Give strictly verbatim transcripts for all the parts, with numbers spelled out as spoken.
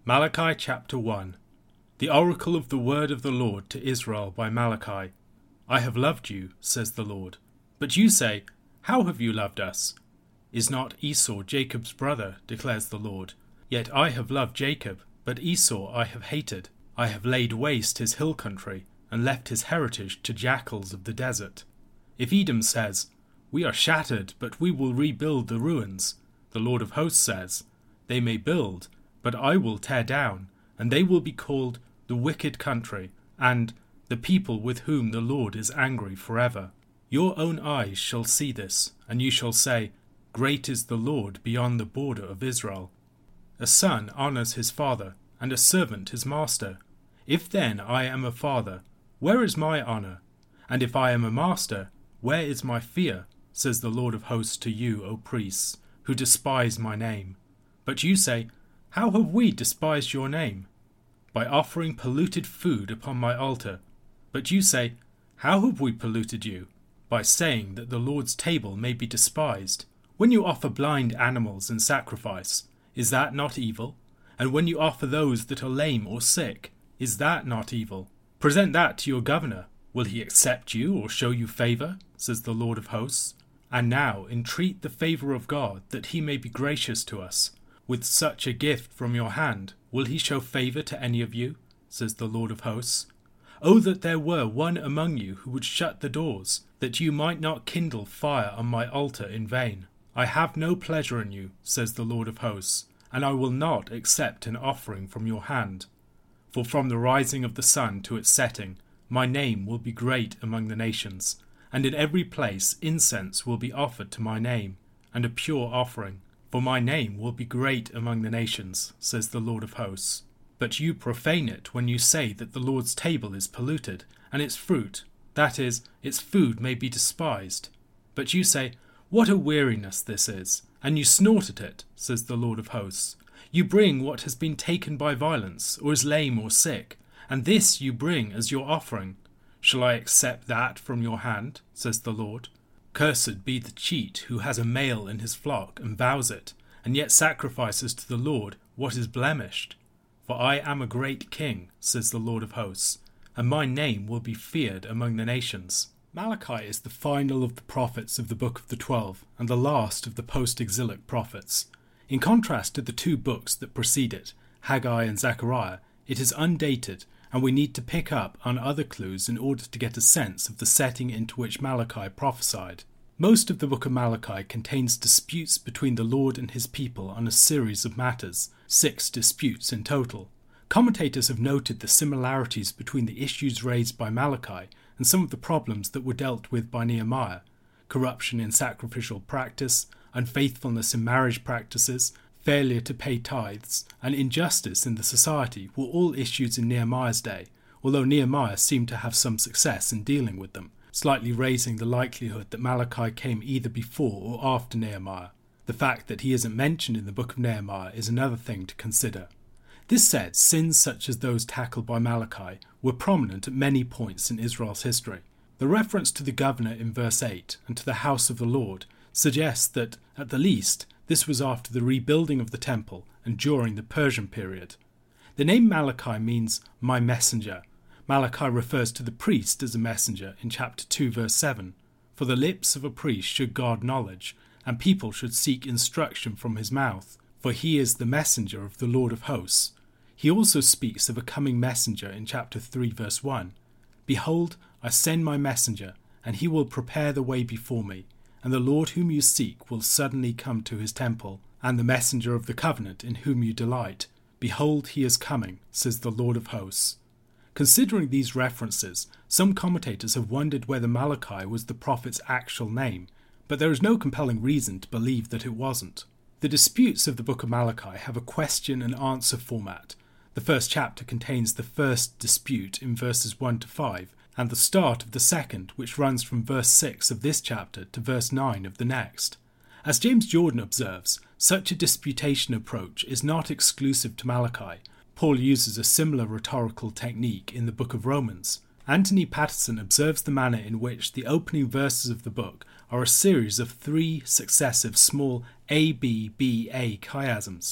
Malachi chapter one. The oracle of the word of the Lord to Israel by Malachi. I have loved you, says the Lord. But you say, How have you loved us? Is not Esau Jacob's brother, declares the Lord? Yet I have loved Jacob, but Esau I have hated. I have laid waste his hill country, and left his heritage to jackals of the desert. If Edom says, We are shattered, but we will rebuild the ruins, the Lord of hosts says, They may build, but I will tear down, and they will be called the wicked country, and the people with whom the Lord is angry forever. Your own eyes shall see this, and you shall say, Great is the Lord beyond the border of Israel. A son honours his father, and a servant his master. If then I am a father, where is my honour? And if I am a master, where is my fear? Says the Lord of hosts to you, O priests, who despise my name. But you say, How have we despised your name? By offering polluted food upon my altar. But you say, How have we polluted you? By saying that the Lord's table may be despised. When you offer blind animals in sacrifice, is that not evil? And when you offer those that are lame or sick, is that not evil? Present that to your governor. Will he accept you or show you favour? Says the Lord of hosts. And now entreat the favour of God, that he may be gracious to us. With such a gift from your hand, will he show favour to any of you? Says the Lord of hosts. Oh, that there were one among you who would shut the doors, that you might not kindle fire on my altar in vain. I have no pleasure in you, says the Lord of hosts, and I will not accept an offering from your hand. For from the rising of the sun to its setting, my name will be great among the nations, and in every place incense will be offered to my name, and a pure offering. For my name will be great among the nations, says the Lord of hosts. But you profane it when you say that the Lord's table is polluted, and its fruit, that is, its food, may be despised. But you say, What a weariness this is! And you snort at it, says the Lord of hosts. You bring what has been taken by violence, or is lame or sick, and this you bring as your offering. Shall I accept that from your hand, says the Lord? Cursed be the cheat who has a male in his flock and vows it, and yet sacrifices to the Lord what is blemished. For I am a great king, says the Lord of hosts, and my name will be feared among the nations. Malachi is the final of the prophets of the Book of the Twelve, and the last of the post-exilic prophets. In contrast to the two books that precede it, Haggai and Zechariah, it is undated, and we need to pick up on other clues in order to get a sense of the setting into which Malachi prophesied. Most of the book of Malachi contains disputes between the Lord and his people on a series of matters, six disputes in total. Commentators have noted the similarities between the issues raised by Malachi and some of the problems that were dealt with by Nehemiah. Corruption in sacrificial practice, unfaithfulness in marriage practices, failure to pay tithes, and injustice in the society were all issues in Nehemiah's day, although Nehemiah seemed to have some success in dealing with them, slightly raising the likelihood that Malachi came either before or after Nehemiah. The fact that he isn't mentioned in the book of Nehemiah is another thing to consider. This said, sins such as those tackled by Malachi were prominent at many points in Israel's history. The reference to the governor in verse eight and to the house of the Lord suggests that, at the least, this was after the rebuilding of the temple and during the Persian period. The name Malachi means my messenger. Malachi refers to the priest as a messenger in chapter two verse seven. For the lips of a priest should guard knowledge, and people should seek instruction from his mouth, for he is the messenger of the Lord of hosts. He also speaks of a coming messenger in chapter three verse one. Behold, I send my messenger, and he will prepare the way before me. And the Lord whom you seek will suddenly come to his temple, and the messenger of the covenant in whom you delight. Behold, he is coming, says the Lord of hosts. Considering these references, some commentators have wondered whether Malachi was the prophet's actual name, but there is no compelling reason to believe that it wasn't. The disputes of the book of Malachi have a question and answer format. The first chapter contains the first dispute in verses one to five, and the start of the second, which runs from verse six of this chapter to verse nine of the next. As James Jordan observes, such a disputation approach is not exclusive to Malachi. Paul uses a similar rhetorical technique in the book of Romans. Anthony Patterson observes the manner in which the opening verses of the book are a series of three successive small A B B A chiasms.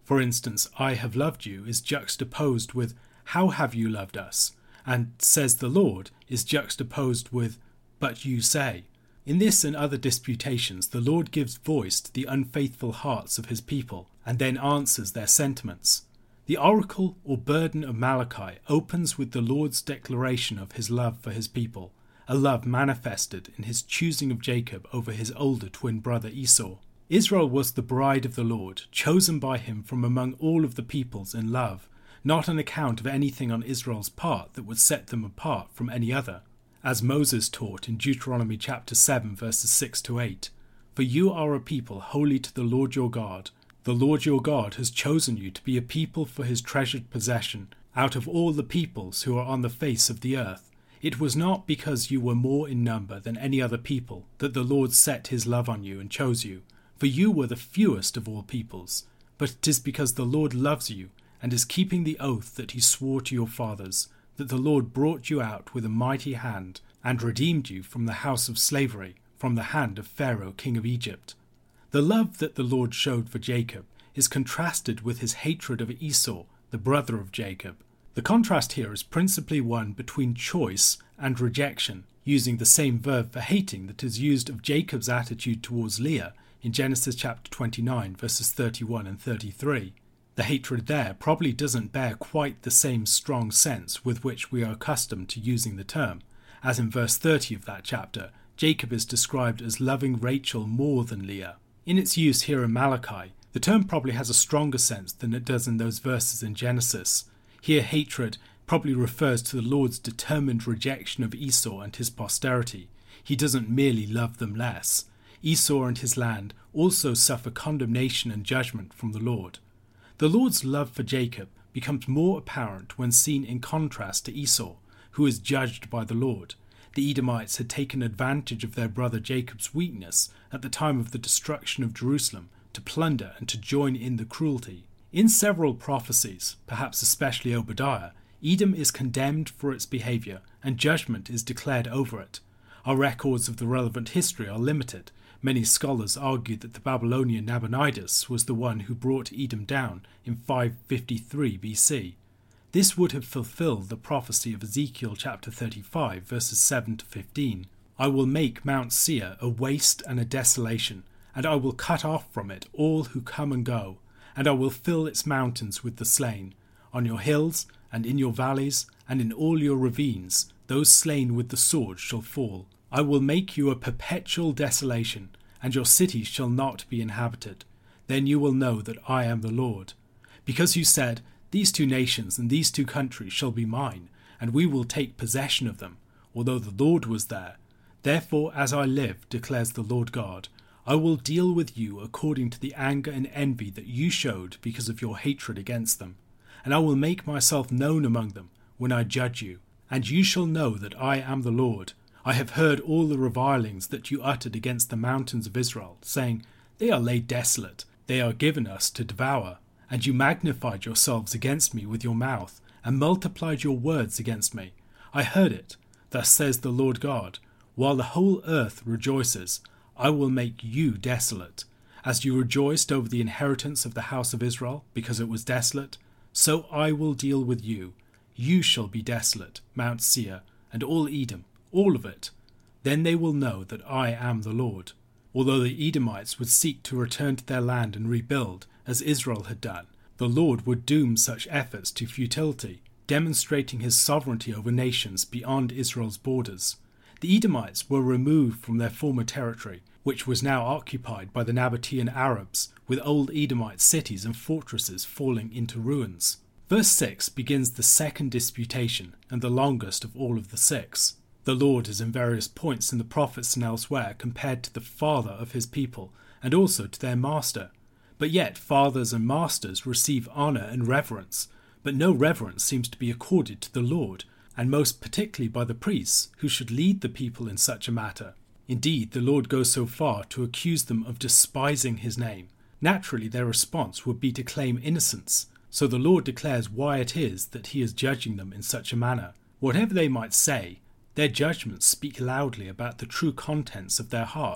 For instance, I have loved you is juxtaposed with how have you loved us, and says the Lord is juxtaposed with but you say. In this and other disputations, the Lord gives voice to the unfaithful hearts of his people and then answers their sentiments. The oracle or burden of Malachi opens with the Lord's declaration of his love for his people, a love manifested in his choosing of Jacob over his older twin brother Esau. Israel was the bride of the Lord, chosen by him from among all of the peoples in love, not on account of anything on Israel's part that would set them apart from any other. As Moses taught in Deuteronomy chapter seven verses six to eight, "For you are a people holy to the Lord your God. The Lord your God has chosen you to be a people for his treasured possession, out of all the peoples who are on the face of the earth. It was not because you were more in number than any other people that the Lord set his love on you and chose you, for you were the fewest of all peoples, but it is because the Lord loves you and is keeping the oath that he swore to your fathers, that the Lord brought you out with a mighty hand and redeemed you from the house of slavery, from the hand of Pharaoh king of Egypt." The love that the Lord showed for Jacob is contrasted with his hatred of Esau, the brother of Jacob. The contrast here is principally one between choice and rejection, using the same verb for hating that is used of Jacob's attitude towards Leah in Genesis chapter twenty-nine verses thirty-one and thirty-three. The hatred there probably doesn't bear quite the same strong sense with which we are accustomed to using the term, as in verse thirty of that chapter, Jacob is described as loving Rachel more than Leah. In its use here in Malachi, the term probably has a stronger sense than it does in those verses in Genesis. Here hatred probably refers to the Lord's determined rejection of Esau and his posterity. He doesn't merely love them less. Esau and his land also suffer condemnation and judgment from the Lord. The Lord's love for Jacob becomes more apparent when seen in contrast to Esau, who is judged by the Lord. The Edomites had taken advantage of their brother Jacob's weakness at the time of the destruction of Jerusalem to plunder and to join in the cruelty. In several prophecies, perhaps especially Obadiah, Edom is condemned for its behaviour and judgment is declared over it. Our records of the relevant history are limited. Many scholars argue that the Babylonian Nabonidus was the one who brought Edom down in five fifty-three B C. This would have fulfilled the prophecy of Ezekiel chapter thirty-five verses seven to fifteen. "I will make Mount Seir a waste and a desolation, and I will cut off from it all who come and go, and I will fill its mountains with the slain. On your hills and in your valleys and in all your ravines, those slain with the sword shall fall. I will make you a perpetual desolation, and your cities shall not be inhabited. Then you will know that I am the Lord. Because you said, 'These two nations and these two countries shall be mine, and we will take possession of them,' although the Lord was there. Therefore, as I live, declares the Lord God, I will deal with you according to the anger and envy that you showed because of your hatred against them. And I will make myself known among them when I judge you, and you shall know that I am the Lord. I have heard all the revilings that you uttered against the mountains of Israel, saying, 'They are laid desolate, they are given us to devour.' And you magnified yourselves against me with your mouth, and multiplied your words against me. I heard it. Thus says the Lord God, while the whole earth rejoices, I will make you desolate. As you rejoiced over the inheritance of the house of Israel, because it was desolate, so I will deal with you. You shall be desolate, Mount Seir, and all Edom, all of it. Then they will know that I am the Lord." Although the Edomites would seek to return to their land and rebuild, as Israel had done, the Lord would doom such efforts to futility, demonstrating his sovereignty over nations beyond Israel's borders. The Edomites were removed from their former territory, which was now occupied by the Nabatean Arabs, with old Edomite cities and fortresses falling into ruins. Verse six begins the second disputation, and the longest of all of the six. The Lord is in various points in the prophets and elsewhere compared to the father of his people, and also to their master. But yet fathers and masters receive honour and reverence, but no reverence seems to be accorded to the Lord, and most particularly by the priests, who should lead the people in such a matter. Indeed, the Lord goes so far to accuse them of despising his name. Naturally, their response would be to claim innocence, so the Lord declares why it is that he is judging them in such a manner. Whatever they might say, their judgments speak loudly about the true contents of their hearts.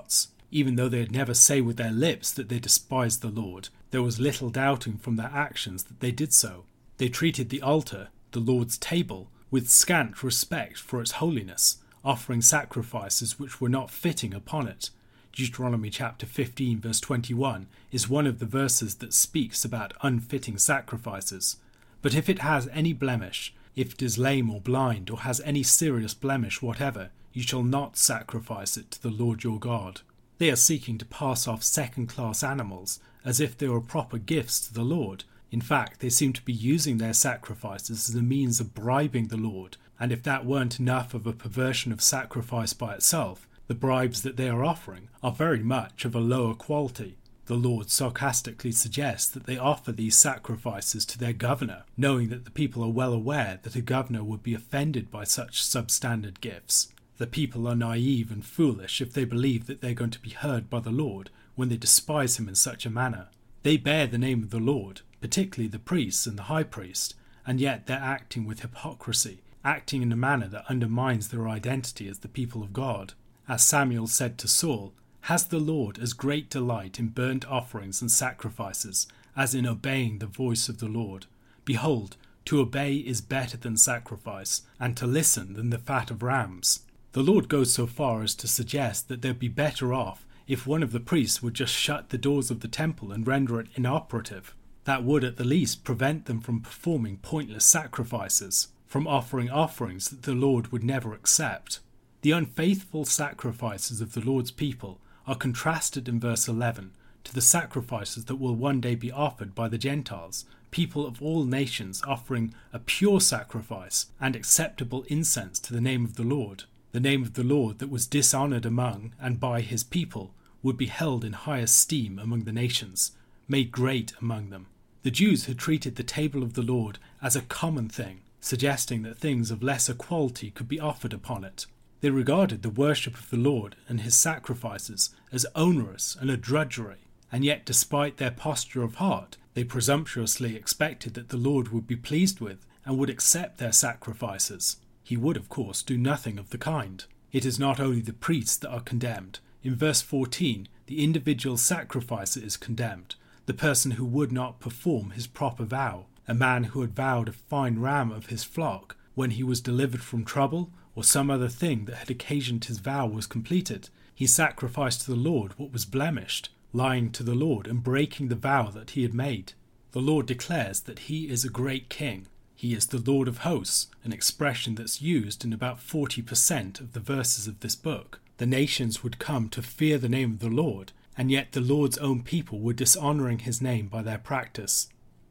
Even though they'd never say with their lips that they despised the Lord, there was little doubting from their actions that they did so. They treated the altar, the Lord's table, with scant respect for its holiness, offering sacrifices which were not fitting upon it. Deuteronomy chapter fifteen verse twenty-one is one of the verses that speaks about unfitting sacrifices. But if it has any blemish, if it is lame or blind or has any serious blemish whatever, you shall not sacrifice it to the Lord your God. They are seeking to pass off second-class animals as if they were proper gifts to the Lord. In fact, they seem to be using their sacrifices as a means of bribing the Lord, and if that weren't enough of a perversion of sacrifice by itself, the bribes that they are offering are very much of a lower quality. The Lord sarcastically suggests that they offer these sacrifices to their governor, knowing that the people are well aware that a governor would be offended by such substandard gifts. The people are naive and foolish if they believe that they're going to be heard by the Lord when they despise him in such a manner. They bear the name of the Lord, particularly the priests and the high priest, and yet they're acting with hypocrisy, acting in a manner that undermines their identity as the people of God. As Samuel said to Saul, "Has the Lord as great delight in burnt offerings and sacrifices as in obeying the voice of the Lord? Behold, to obey is better than sacrifice, and to listen than the fat of rams." The Lord goes so far as to suggest that they'd be better off if one of the priests would just shut the doors of the temple and render it inoperative. That would at the least prevent them from performing pointless sacrifices, from offering offerings that the Lord would never accept. The unfaithful sacrifices of the Lord's people are contrasted in verse eleven to the sacrifices that will one day be offered by the Gentiles, people of all nations offering a pure sacrifice and acceptable incense to the name of the Lord. The name of the Lord that was dishonoured among and by his people would be held in high esteem among the nations, made great among them. The Jews had treated the table of the Lord as a common thing, suggesting that things of lesser quality could be offered upon it. They regarded the worship of the Lord and his sacrifices as onerous and a drudgery, and yet despite their posture of heart, they presumptuously expected that the Lord would be pleased with and would accept their sacrifices. He would, of course, do nothing of the kind. It is not only the priests that are condemned. In verse fourteen, the individual sacrificer is condemned, the person who would not perform his proper vow, a man who had vowed a fine ram of his flock when he was delivered from trouble or some other thing that had occasioned his vow was completed. He sacrificed to the Lord what was blemished, lying to the Lord and breaking the vow that he had made. The Lord declares that he is a great king. He is the Lord of hosts, an expression that's used in about forty percent of the verses of this book. The nations would come to fear the name of the Lord, and yet the Lord's own people were dishonouring his name by their practice.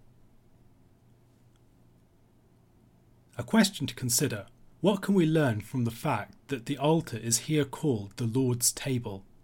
A question to consider. What can we learn from the fact that the altar is here called the Lord's table?